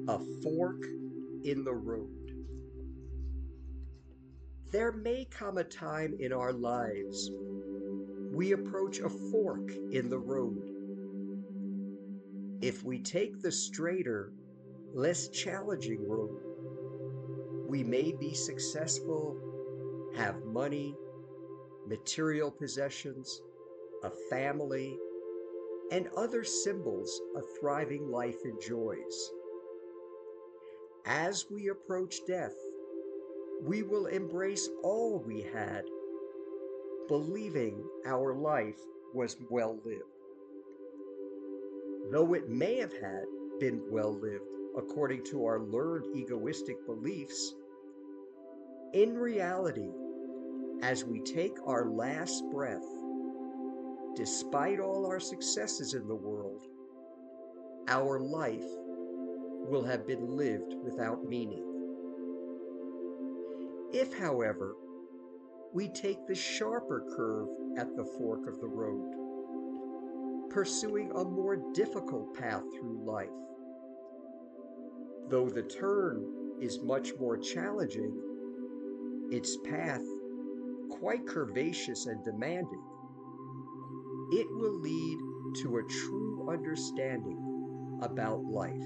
A fork in the road. There may come a time in our lives we approach a fork in the road. If we take the straighter, less challenging road, we may be successful, have money, material possessions, a family, and other symbols a thriving life enjoys. As we approach death, we will embrace all we had, believing our life was well lived. Though it may have had been well lived according to our learned egoistic beliefs, in reality, as we take our last breath, despite all our successes in the world, our life will have been lived without meaning. If, however, we take the sharper curve at the fork of the road, pursuing a more difficult path through life, though the turn is much more challenging, its path quite curvaceous and demanding, it will lead to a true understanding about life.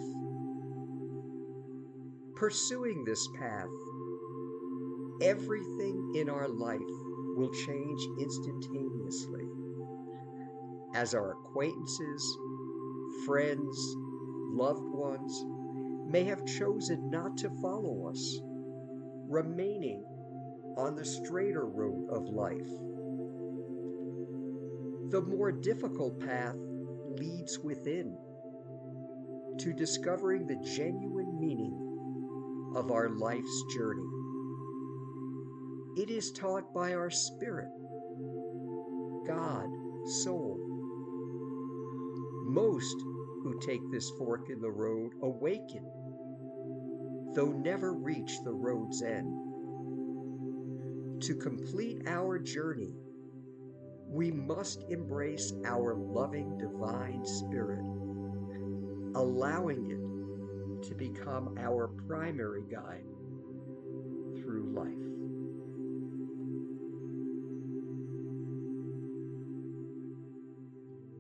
Pursuing this path, everything in our life will change instantaneously, as our acquaintances, friends, loved ones may have chosen not to follow us, remaining on the straighter road of life. The more difficult path leads within to discovering the genuine meaning of our life's journey. It is taught by our spirit, God, soul. Most who take this fork in the road awaken, though never reach the road's end. To complete our journey, we must embrace our loving divine spirit, allowing it to become our primary guide through life.